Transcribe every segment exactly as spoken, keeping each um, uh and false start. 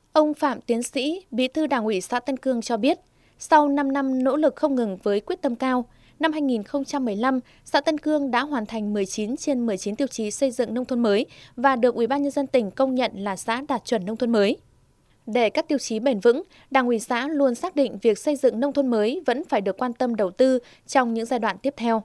Ông Phạm Tiến Sĩ, Bí thư Đảng ủy xã Tân Cương cho biết, sau năm năm nỗ lực không ngừng với quyết tâm cao, năm hai nghìn không trăm mười lăm, xã Tân Cương đã hoàn thành mười chín trên mười chín tiêu chí xây dựng nông thôn mới và được Ủy ban nhân dân tỉnh công nhận là xã đạt chuẩn nông thôn mới. Để các tiêu chí bền vững, Đảng ủy xã luôn xác định việc xây dựng nông thôn mới vẫn phải được quan tâm đầu tư trong những giai đoạn tiếp theo.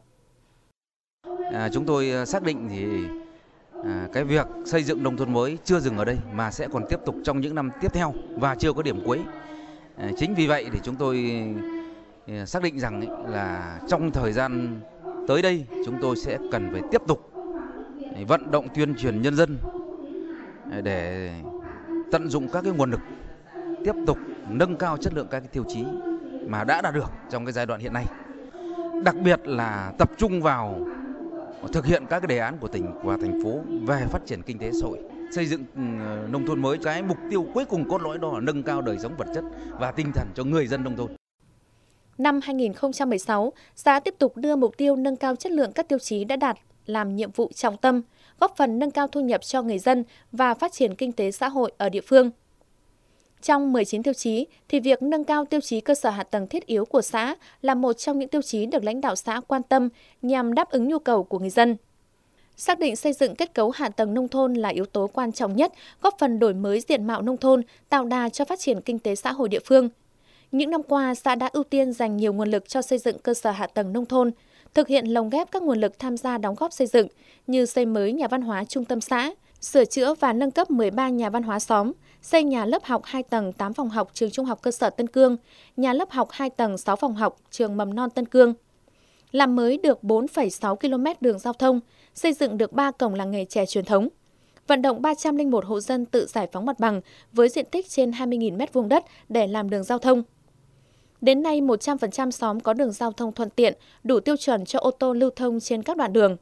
À, chúng tôi xác định thì à, cái việc xây dựng nông thôn mới chưa dừng ở đây mà sẽ còn tiếp tục trong những năm tiếp theo và chưa có điểm cuối. À, chính vì vậy thì chúng tôi à, xác định rằng ấy, là trong thời gian tới đây chúng tôi sẽ cần phải tiếp tục vận động tuyên truyền nhân dân để tận dụng các cái nguồn lực, tiếp tục nâng cao chất lượng các cái tiêu chí mà đã đạt được trong cái giai đoạn hiện nay. Đặc biệt là tập trung vào thực hiện các cái đề án của tỉnh và thành phố về phát triển kinh tế xã hội, xây dựng nông thôn mới. Cái mục tiêu cuối cùng cốt lõi đó là nâng cao đời sống vật chất và tinh thần cho người dân nông thôn. Năm hai nghìn không trăm mười sáu, xã tiếp tục đưa mục tiêu nâng cao chất lượng các tiêu chí đã đạt làm nhiệm vụ trọng tâm, góp phần nâng cao thu nhập cho người dân và phát triển kinh tế xã hội ở địa phương. Trong mười chín tiêu chí, thì việc nâng cao tiêu chí cơ sở hạ tầng thiết yếu của xã là một trong những tiêu chí được lãnh đạo xã quan tâm nhằm đáp ứng nhu cầu của người dân. Xác định xây dựng kết cấu hạ tầng nông thôn là yếu tố quan trọng nhất, góp phần đổi mới diện mạo nông thôn, tạo đà cho phát triển kinh tế xã hội địa phương. Những năm qua, xã đã ưu tiên dành nhiều nguồn lực cho xây dựng cơ sở hạ tầng nông thôn, thực hiện lồng ghép các nguồn lực tham gia đóng góp xây dựng như xây mới nhà văn hóa trung tâm xã, sửa chữa và nâng cấp mười ba nhà văn hóa xóm, xây nhà lớp học hai tầng tám phòng học trường Trung học cơ sở Tân Cương, nhà lớp học hai tầng sáu phòng học trường Mầm non Tân Cương. Làm mới được bốn phẩy sáu ki lô mét đường giao thông, xây dựng được ba cổng làng nghề chè truyền thống. Vận động ba trăm lẻ một hộ dân tự giải phóng mặt bằng với diện tích trên hai mươi nghìn mét vuông đất để làm đường giao thông. Đến nay, một trăm phần trăm xóm có đường giao thông thuận tiện, đủ tiêu chuẩn cho ô tô lưu thông trên các đoạn đường.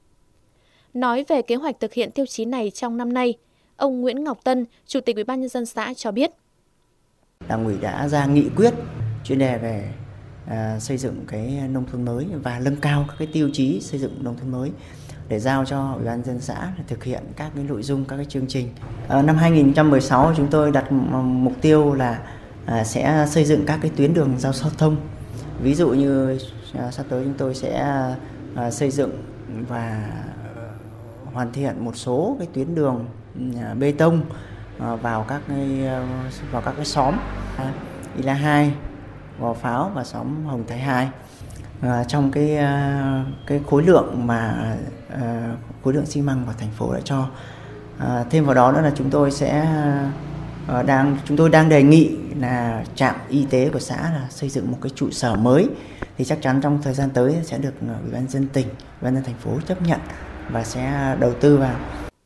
Nói về kế hoạch thực hiện tiêu chí này trong năm nay, ông Nguyễn Ngọc Tân, Chủ tịch Ủy ban nhân dân xã cho biết. Đảng ủy đã ra nghị quyết chuyên đề về à, xây dựng cái nông thôn mới và nâng cao các cái tiêu chí xây dựng nông thôn mới để giao cho Ủy ban nhân dân xã thực hiện các cái nội dung, các cái chương trình. À, năm hai nghìn không trăm mười sáu chúng tôi đặt mục tiêu là à, sẽ xây dựng các cái tuyến đường giao thông. Ví dụ như à, sắp tới chúng tôi sẽ à, xây dựng và hoàn thiện một số cái tuyến đường à, bê tông à, vào các cái vào các cái xóm à, I La hai, Gò Pháo và xóm Hồng Thái hai. À, trong cái à, cái khối lượng mà à, khối lượng xi măng của thành phố đã cho. À, thêm vào đó nữa là chúng tôi sẽ à, đang chúng tôi đang đề nghị là trạm y tế của xã là xây dựng một cái trụ sở mới, thì chắc chắn trong thời gian tới sẽ được Ủy ban nhân dân tỉnh, Ủy ban nhân dân thành phố chấp nhận và sẽ đầu tư vào.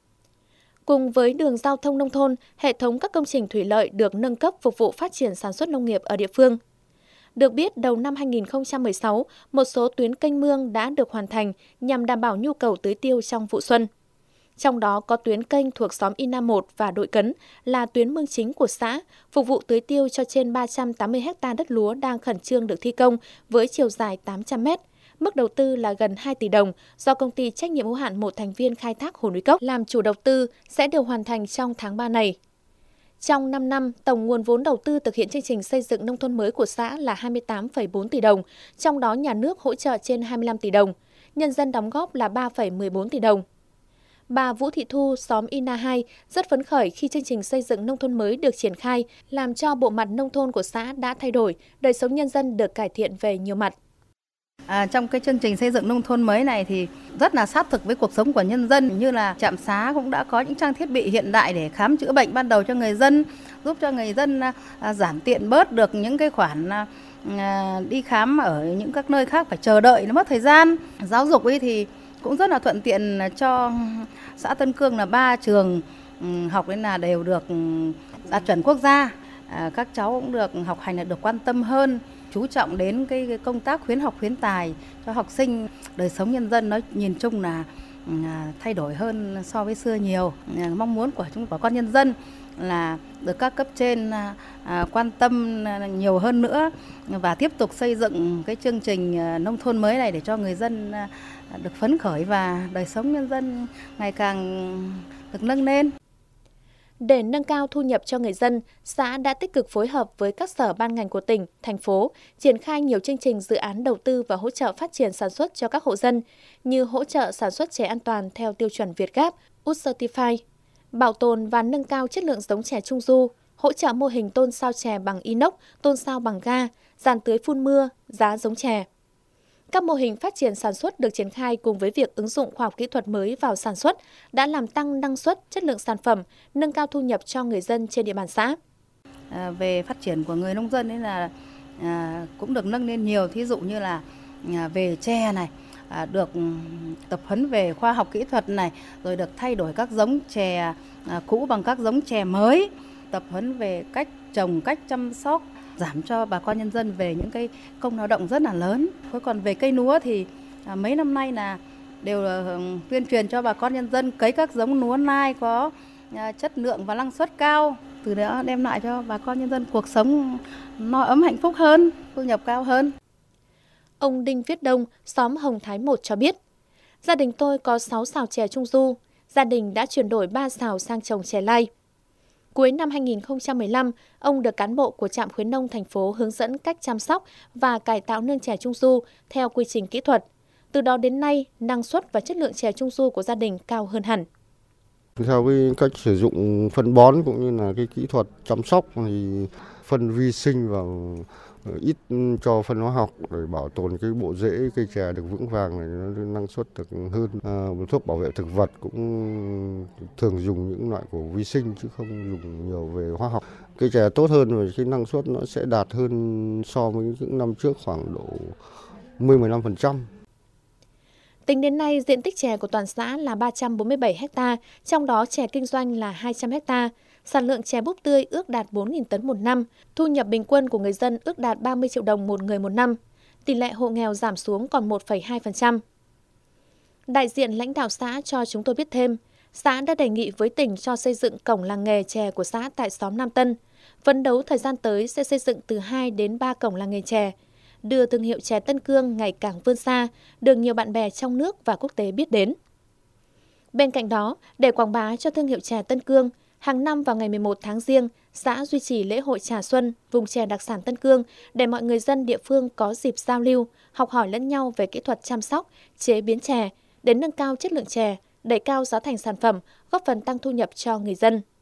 Cùng với đường giao thông nông thôn, hệ thống các công trình thủy lợi được nâng cấp phục vụ phát triển sản xuất nông nghiệp ở địa phương. Được biết, đầu năm hai nghìn không trăm mười sáu, một số tuyến kênh mương đã được hoàn thành nhằm đảm bảo nhu cầu tưới tiêu trong vụ xuân. Trong đó có tuyến kênh thuộc xóm I Na một và Đội Cấn là tuyến mương chính của xã, phục vụ tưới tiêu cho trên ba trăm tám mươi héc ta đất lúa đang khẩn trương được thi công với chiều dài tám trăm mét. Mức đầu tư là gần hai tỷ đồng do công ty trách nhiệm hữu hạn một thành viên khai thác Hồ Núi Cốc làm chủ đầu tư, sẽ được hoàn thành trong tháng ba này. Trong năm năm, tổng nguồn vốn đầu tư thực hiện chương trình xây dựng nông thôn mới của xã là hai mươi tám phẩy bốn tỷ đồng, trong đó nhà nước hỗ trợ trên hai mươi lăm tỷ đồng, nhân dân đóng góp là ba phẩy mười bốn tỷ đồng. Bà Vũ Thị Thu, xóm I Na hai rất phấn khởi khi chương trình xây dựng nông thôn mới được triển khai, làm cho bộ mặt nông thôn của xã đã thay đổi, đời sống nhân dân được cải thiện về nhiều mặt. À, trong cái chương trình xây dựng nông thôn mới này thì rất là sát thực với cuộc sống của nhân dân, như là trạm xá cũng đã có những trang thiết bị hiện đại để khám chữa bệnh ban đầu cho người dân, giúp cho người dân à, giảm tiện bớt được những cái khoản à, đi khám ở những các nơi khác phải chờ đợi, nó mất thời gian. Giáo dục ấy thì cũng rất là thuận tiện cho xã Tân Cương, là ba trường học nên là đều được đạt chuẩn quốc gia. À, các cháu cũng được học hành là được quan tâm hơn, chú trọng đến cái, cái công tác khuyến học khuyến tài cho học sinh. Đời sống nhân dân nó nhìn chung là à, thay đổi hơn so với xưa nhiều. À, mong muốn của chúng bà con nhân dân là được các cấp trên à, quan tâm nhiều hơn nữa và tiếp tục xây dựng cái chương trình nông thôn mới này để cho người dân à, được phấn khởi và đời sống nhân dân ngày càng được nâng lên. Để nâng cao thu nhập cho người dân, xã đã tích cực phối hợp với các sở ban ngành của tỉnh, thành phố, triển khai nhiều chương trình dự án đầu tư và hỗ trợ phát triển sản xuất cho các hộ dân, như hỗ trợ sản xuất chè an toàn theo tiêu chuẩn Việt Gap, u ét Certified, bảo tồn và nâng cao chất lượng giống chè Trung Du, hỗ trợ mô hình tôn sao chè bằng inox, tôn sao bằng ga, giàn tưới phun mưa, giá giống chè. Các mô hình phát triển sản xuất được triển khai cùng với việc ứng dụng khoa học kỹ thuật mới vào sản xuất đã làm tăng năng suất, chất lượng sản phẩm, nâng cao thu nhập cho người dân trên địa bàn xã. À, về phát triển của người nông dân ấy là à, cũng được nâng lên nhiều, thí dụ như là à, về chè này, à, được tập huấn về khoa học kỹ thuật này, rồi được thay đổi các giống chè à, cũ bằng các giống chè mới, tập huấn về cách trồng, cách chăm sóc, giảm cho bà con nhân dân về những cái công lao động rất là lớn. Còn về cây lúa thì à, mấy năm nay là đều là tuyên truyền cho bà con nhân dân cấy các giống lúa lai có à, chất lượng và năng suất cao, từ đó đem lại cho bà con nhân dân cuộc sống no ấm hạnh phúc hơn, thu nhập cao hơn. Ông Đinh Viết Đông, xóm Hồng Thái một cho biết, gia đình tôi có sáu sào chè Trung Du, gia đình đã chuyển đổi ba sào sang trồng chè lai. Cuối năm hai nghìn không trăm mười lăm, ông được cán bộ của trạm khuyến nông thành phố hướng dẫn cách chăm sóc và cải tạo nương chè Trung Du theo quy trình kỹ thuật. Từ đó đến nay, năng suất và chất lượng chè Trung Du của gia đình cao hơn hẳn. Theo cái cách sử dụng phân bón cũng như là cái kỹ thuật chăm sóc thì phân vi sinh và ít cho phân hóa học để bảo tồn cái bộ rễ cây chè được vững vàng này, nó năng suất được hơn. À, thuốc bảo vệ thực vật cũng thường dùng những loại của vi sinh chứ không dùng nhiều về hóa học. Cây chè tốt hơn và cái năng suất nó sẽ đạt hơn so với những năm trước khoảng độ mười đến mười lăm phần trăm. Tính đến nay, diện tích chè của toàn xã là ba trăm bốn mươi bảy héc ta, trong đó chè kinh doanh là hai trăm héc ta. Sản lượng chè búp tươi ước đạt bốn nghìn tấn một năm, thu nhập bình quân của người dân ước đạt ba mươi triệu đồng một người một năm. Tỷ lệ hộ nghèo giảm xuống còn một phẩy hai phần trăm. Đại diện lãnh đạo xã cho chúng tôi biết thêm, xã đã đề nghị với tỉnh cho xây dựng cổng làng nghề chè của xã tại xóm Nam Tân. Phấn đấu thời gian tới sẽ xây dựng từ hai đến ba cổng làng nghề chè, đưa thương hiệu chè Tân Cương ngày càng vươn xa, được nhiều bạn bè trong nước và quốc tế biết đến. Bên cạnh đó, để quảng bá cho thương hiệu chè Tân Cương, hàng năm vào ngày mười một tháng Giêng, xã duy trì lễ hội trà xuân vùng chè đặc sản Tân Cương để mọi người dân địa phương có dịp giao lưu, học hỏi lẫn nhau về kỹ thuật chăm sóc, chế biến chè, để nâng cao chất lượng chè, đẩy cao giá thành sản phẩm, góp phần tăng thu nhập cho người dân.